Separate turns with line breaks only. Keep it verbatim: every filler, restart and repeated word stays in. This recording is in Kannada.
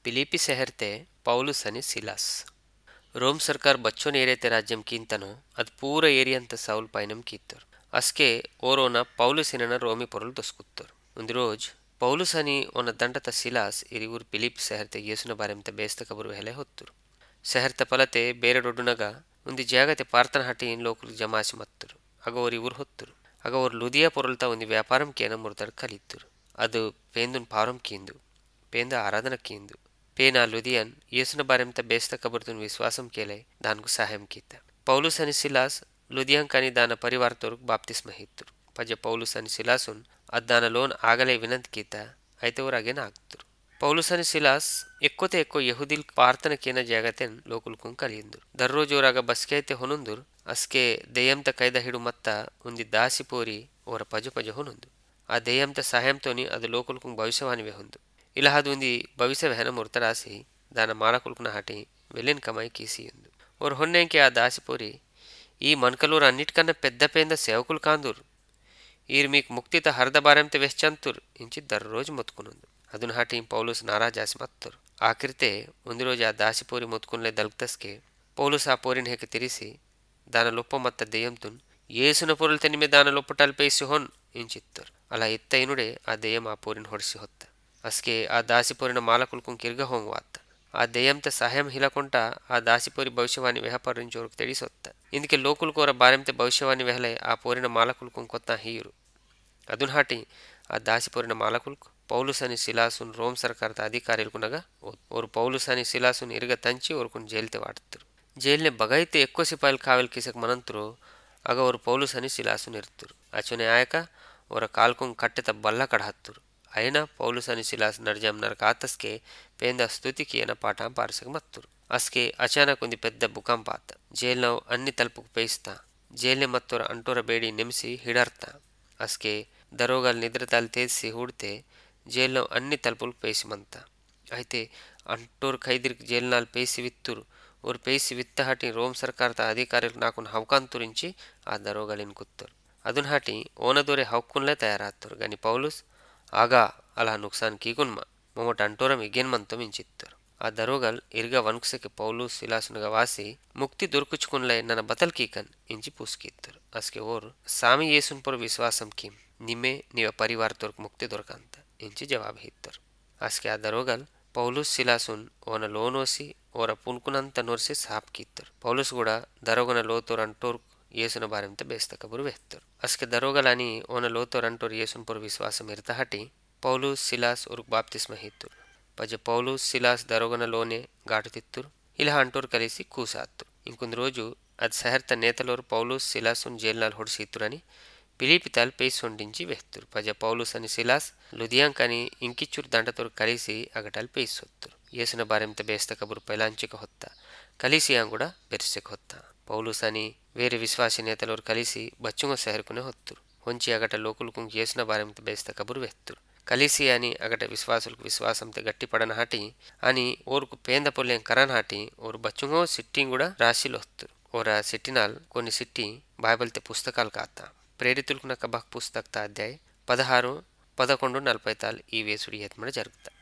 पिलिपि शहरते पौलुस आणि सिलास रोम सरकार बच्चों ने ಏರೈತೆ ರಾಜ್ಯಂ ಕೀಂತನು ಅದು ಪೂರ ಏರಿಯಂತ ಸೌಲ್ ಪೈನಂ ಕೀತ್ತರು ಅಸ್ಕೆ ಓರೋನ ಪೌಲುಸಿನ ರೋಮಿ ಪೊರಲು ದೊಸ್ಕುತ್ತರು ಒಂದು ರೋಜ್ ಪೌಲುಸನಿ ಒನ ದಂಡತ ಸಿಲಾಸ್ ಇರಿವುರ್ ಪಿಲಿಪ್ ಸೆಹರ್ತೆ ಯೇಸುನ ಬಾರೆಂತ ಬೇಸ್ತ ಕಬರು ಹೆಲೆ ಹೊತ್ತರು ಸೆಹರ್ತ ಪಲತೆ ಬೇರೆ ರೊಡ್ಡುನಗ ಒಂದು ಜಾಗತೆ ಪಾರ್ತನ ಹಟಿನ್ ಲೋಕಲು ಜಮಾಸಿ ಮತ್ತರು ಆಗ ಅವರು ಇವರು ಹೊತ್ತರು ಆಗ ಅವರು ಲುದಿಯಾ ಪೊರಲ್ತಾ ಒಂದು ವ್ಯಾಪಾರಂ ಕೇನ ಮುರ್ದರ್ ಕಲಿತ್ತರು ಅದು ಪೇಂದುನ್ ಪಾರಂ ಕೀಂದು ಪೇಂದ ಆರಾಧನ ಕೀಂದು पेना लुदियन येसुन बारेमता बेस्ता कबरतुन विश्वासम केले दानकु सहायम कीता पौलुस आणि सिलास लुदियन कानी दान परिवार तोरुक बाप्तिस्म हित्तुर पजे पौलुस आणि सिलासुन अद्दान लोन ಆಗಲೇ विनंत कीता ಐತೆ ಅವರು ಅಗೇನ ಆಗ್ತರು ಪೌಲುಸ್ आणि ಸಿಲಾಸ್ ಎಕ್ಕೋತೆ ಎಕ್ಕೋ ಯಹುದಿಲ್ ಪಾರ್ತನ ಕೇನ ಜಾಗತೆನ್ ಲೋಕುಲ್ಕುಂ ಕಲಿಯಿಂದುರು ದರ್ರೋಜ್ ಅವರಾಗ ಬಸ್ಕೈತೆ ಹೊನುಂದುರು ಅಸ್ಕೆ ದೆಯಂತ ಕೈದ ಹಿಡು ಮತ್ತ ಉಂದಿ ದಾಸಿ ಪೋರಿ ಅವರ ಪಜ ಪಜ ಹೊನುಂದು ಆ ದೆಯಂತ ಸಹಾಯಂತೋನಿ ಅದು ಲೋಕುಲ್ಕುಂ ಭವಿಷ್ಯವಾಣಿವೆ ಹೊಂದು ಇಲಹದುಂದಿ ಭವಿಷ್ಯ ವೆಹನ ಮುರ್ತರಾಸಿ ದಾನ ಮಾಲಕುಲ್ಕುನ ಹಟಿ ವೆಲೆನ್ ಕಮೈ ಕೀಸಿಯುಂದು और ಹೊನ್ನೆಂಕೆ ಆ ದಾಸಿಪೋರಿ ಈ ಮನ್ಕಲೂರ್ ಅನ್ನಿಟ್ಕನ್ನ ಪೆದ್ದ ಪೇಂದ ಸೇವಕುಲ್ ಕಾಂದೂರ್ ಈರ್ ಮೀಕ್ ಮುಕ್ತಿತ ಹರ್ದ ಬಾರೆಂತೆ ವೆಶ್ಚಂತುರ್ ಇಂಚಿ ದರ್ರೋಜ್ ಮೊತ್ಕುನುಂದು ಅದನ್ನ ಹಟಿ ಪೌಲುಸ್ ನಾರಾಜಾಸಿ ಮತ್ತರು ಆಕಿರ್ತೆ ಒಂದು ರೋಜ್ ಆ ದಾಸಿಪೋರಿ ಮೊತ್ಕುನ್ಲೆ ದಲ್ಕ್ತಸ್ಕೆ ಪೌಲುಸ್ ಆ ಪೋರಿನ ಹೇಗೆ ತಿರಿಸಿ ದಾನ ಲೊಪ್ಪ ಮತ್ತ ದೆಯ್ಯಂತುನ್ ಯೇಸುನ ಪೊರಲ್ತೆ ನಿಮೆ ದಾನ ಲೊಪ್ಪಟಲ್ ಪೇಸಿ ಹೊನ್ ಇಂಚಿತ್ತರು ಅಲ ಇತ್ತ ಇನುಡೆ ಆ ದೆಯ್ಯಂ ಆ ಪೋರಿನ ಹೊಡ್ಸಿ ಹೊತ್ತ ಅಸ್ಕೆ ಆ ದಾಸಿಪೋರಿನ ಮಾಲಕುಲ್ಕುಂ ಕಿರ್ಗ ಹೋಂಗುವಾತ್ತ ಆ ದೆಯ್ಯಂತ ಸಹಾಯಂ ಹಿಲಕೊಂಟ ಆ ದಾಸಿಪೋರಿ ಭವಿಷ್ಯವಾಣಿ ವೆಹಪರಿನ್ ಜೋರುಕ್ ತೆಡಿಸೊತ್ತ ಇಂದಕ್ಕೆ ಲೋಕುಲ್ಕೋರ ಬಾರೆಂತೆ ಭವಿಷ್ಯವಾಣಿ ವೆಹಲೆ ಆ ಪೋರಿನ ಮಾಲಕುಲ್ಕುಂ ಕೊತ್ತ ಹೀರು ಅದುನ್ ಹಾಟಿ ಆ ದಾಸಿಪೋರಿನ ಮಾಲಕುಲ್ಕು ಪೌಲುಸ್ आणि ಸಿಲಾಸುನ್ ರೋಮ್ ಸರ್ಕಾರದ ಅಧಿಕಾರಿಲ್ಕುನಗ ಓರು ಪೌಲುಸ್ आणि ಸಿಲಾಸುನ್ ಇರ್ಗ ತಂಚಿ ಓರ್ಕುನ್ ಜೈಲ್ತೆ ವಾಡ್ತರು ಜೈಲ್ನೆ ಬಗೈತೆ ಎಕ್ಕೋ ಸಿಪಾಯಿಲ್ ಕಾವಲ್ ಕಿಸಕ್ ಮನಂತರು ಆಗ ಅವರು ಪೌಲುಸ್ आणि ಸಿಲಾಸುನ್ ಇರ್ತರು ಅಚುನೆ ಆಯಕ ಅವರ ಕಾಲ್ಕುಂ ಕಟ್ಟೆತ ಬಲ್ಲ ಕಡ ಹತ್ತರು అయినా పౌలుస్ అని సిలాస్ నర్జం నరకాతస్కే పేంద స్తుతికి ఎన పాఠం పార్సక మత్తురు అస్కే అచానక్ ఉంది పెద్ద భూకంపాత జైల్నవ్ అన్ని తలుపుకు పేయిస్తా జైల్ನೆ ಮತ್ತೋರ ಅಂಟೋರ ಬೇಡಿ ನೆಮ್ಸಿ ಹಿಡರ್ತಾ ಅಸ್ಕೆ ದರೋಗಲ್ ನಿದ್ರತಾಲ್ ತೇಸಿ ಹೂಡ್ತೆ ಜೈಲ್ನವ್ ಅన్ని ತలుపులు పేసి ಮಂತ అయితే ಅಂಟೋರ್ ಖೈದಿರ್ಕ್ ಜೈಲ್ನಾಲ್ పేసి విత్తురు ఓర్ పేసి విత్త హటి రోమ్ ಸರ್ಕಾರದ ಅಧಿಕಾರಿಗಳು ನಾకుನ್ ಹವಕಾಂತುరించి ಆ ದರೋಗಲಿನ್ ಕುತ್ತರು ಅದುನ್ ಹಟಿ ಓನದೋರೆ ಹವಕುನ್ಲೆ ತಯಾರಾತ್ತರು ಗನಿ ಪೌಲುಸ್ ಆಗ ಅಲ ನುಕ್ಸಾನ್ ಕೀಗುನ್ಮ ಮೊಮಟ ಅಂಟೋರಂ ಇಗೆನ್ ಮಂತ ಮಿಂಚಿತ್ತರು ಆ ದರೋಗಲ್ ಇರ್ಗ ವನ್ಕ್ಸಕ್ಕೆ ಪೌಲುಸ್ ಸಿಲಾಸುನಗ ವಾಸಿ ಮುಕ್ತಿ ದೊರ್ಕುಚ್ಕುನ್ಲೆ ನನ್ನ ಬತಲ್ ಕೀಕನ್ ಇಂಚಿ ಪೂಸ್ಕಿತ್ತರು ಅಸ್ಕೆ ಓರ್ ಸಾಮಿ ಯೇಸುನ್ ಪುರ ವಿಶ್ವಾಸಂ ಕೀಮ್ ನಿಮ್ಮೆ ನೀವ ಪರಿವಾರ ತೋರ್ಕ್ ಮುಕ್ತಿ ದೊರಕಂತ ಇಂಚಿ ಜವಾಬ್ ಹಿತ್ತರು ಅಸ್ಕೆ ಆ ದರೋಗಲ್ ಪೌಲುಸ್ ಸಿಲಾಸುನ್ ಓನ ಲೋನೋಸಿ ಓರ ಪುನ್ಕುನಂತ ನೋರ್ಸಿ ಸಾಪ್ ಕೀತ್ತರು ಪೌಲುಸ್ ಕೂಡ ದರೋಗನ ಲೋತೋರ್ ಅಂಟೋರ್ ಯೇಸುನ ಬಾರೆಂತ ಬೇಸ್ತ ಕಬರು ವೆಹತ್ತರು ಅಸ್ಕೆ ದರೋಗಲಾನಿ ಓನ ಲೋತೋರ್ ಅಂಟೋರ್ ಯೇಸುನ್ ಪುರ ವಿಶ್ವಾಸಂ ಇರ್ತ ಹಟಿ ಪೌಲುಸ್ ಸಿಲಾಸ್ ಅವ್ರಿಗೆ ಬಾಪ್ತಿಸ್ಮ ಹಿತ್ತರು ಪಜೆ ಪೌಲುಸ್ ಸಿಲಾಸ್ ದರೋಗನ ಲೋನೆ ಗಾಟುತಿತ್ತರು ಇಲ್ಲ ಅಂಟೋರ್ ಕಲಿಸಿ ಕೂಸಾತ್ತರು ಇಂಕೊಂದು ರೋಜು ಅದು ಸಹರ್ತ ನೇತಲೋರು ಪೌಲುಸ್ ಸಿಲಾಸುನ್ ಜೈಲ್ನಾಲ್ ಹೊಡ್ಸಿತ್ತುರನಿ ಪಿಲಿಪಿತಾಲ್ ಪೇಸ್ ಹೊಂಡಿಂಚಿ ವೆಹತ್ತರು ಪಜೆ ಪೌಲುಸ್ అని ಸಿಲಾಸ್ ಲುದಿಯಾಂಕನಿ ಇಂಕಿಚ್ಚುರ್ ದಂಡತೋರ್ ಕಲಿಸಿ ಅಗಟಲ್ ಪೇಸ್ ಹೊತ್ತರು ಯೇಸುನ ಬಾರೆಂತ ಬೇಸ್ತ ಕಬರು ಪೈಲಾಂಚಿಕ ಹೊತ್ತ ಕಲಿಸಿಯಾಂ ಕೂಡ ಬೆರ್ಸೆಕ್ ಹೊತ್ತ ಪೌಲುಸ್ అని వేరే విశ్వాసి నేతలోరు కలిసి బచ్చుంగ సెహర్కునే ಹೊತ್ತರು ಹೊಂಚಿ ಅಗಟ ಲೋಕುಲ್ಕುಂ ಯೇಸುನ ಬಾರೆಂತ ಬೇಸ್ತ ಕಬರು ವೆಹತ್ತರು కలిసి అని అగట విశ్వాసులకు విశ్వాసంతో గట్టిపడన హాటి అని ఓరుకు పేంద పొల్లేం కరన్ హాటి ఓరు బచ్చుంగో సిట్టింగ్ కూడా రాశిలు వస్తారు ఓర సిట్టినాల్ కొన్ని సిట్టి బైబిల్తే పుస్తకాలు కాత ప్రేరితులకు నక్క బహ్ పుస్తక అధ్యాయ పదహారు పదకొండు నలభై తాల్ ఈ వేసుడి యత్మడ జరుగుతా